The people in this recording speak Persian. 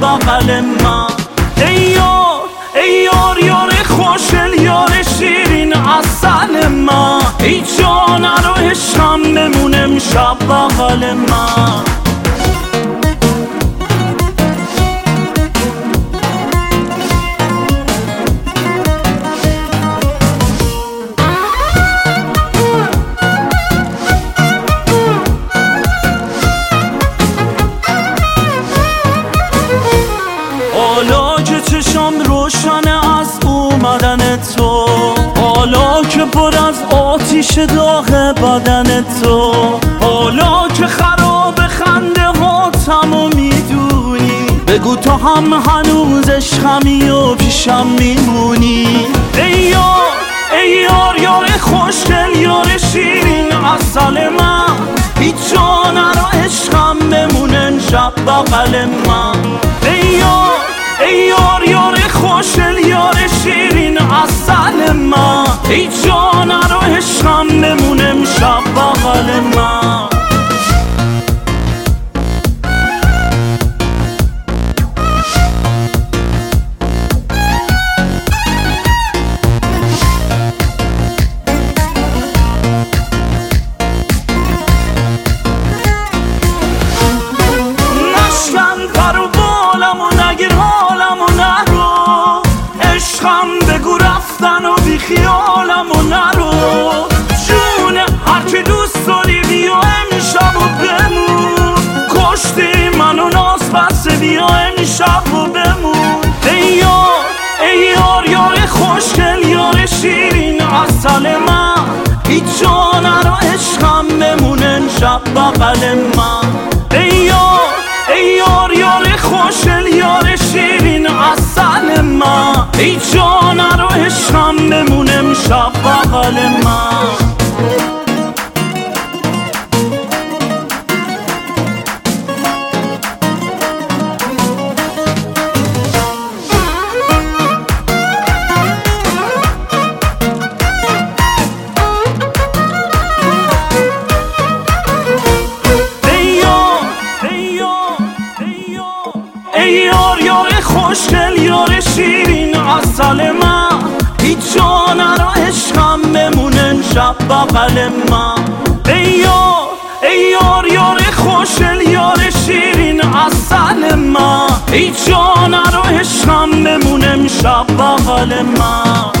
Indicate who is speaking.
Speaker 1: بغل من. ای یار یار خوشل یار شیرین عسل من، ای جان رو عشقم بمونه امشب بغل من. حالا که چشم روشنه از اومدن تو، حالا که پر از آتیش داغ بدن تو، حالا که خراب خنده هاتم و میدونی، بگو تو هم هنوز عشقمی و پیشم میمونی. ای یار خوشگل یار شیرین عسل من، هیچ جان رو عشقم بمونه امشب بغل من. ای یار خوشل یار شیرین عسل من، ای جان رو عشقم بمونه امشب بغل من. بگو رفتن و بی خیالم و نرو، جون هرچی دوست داری بیا امشب و بمون، کشتی منو ناز بسته بیا امشب و بمون. ای یار خوشگل یار شیرین عسل من، هیچ جان رو عشقم بمونه امشب بغل من. ای یار خوشل یار شیرین عسل من، ای جان رو عشقم بمونه امشب بغل من. ای یار خوشگل یار شیرین عسل من، هیچ جان رو عشقم بمونه امشب بغل من. ای یار خوشگل یار شیرین عسل من، هیچ جان رو عشقم بمونه امشب بغل من.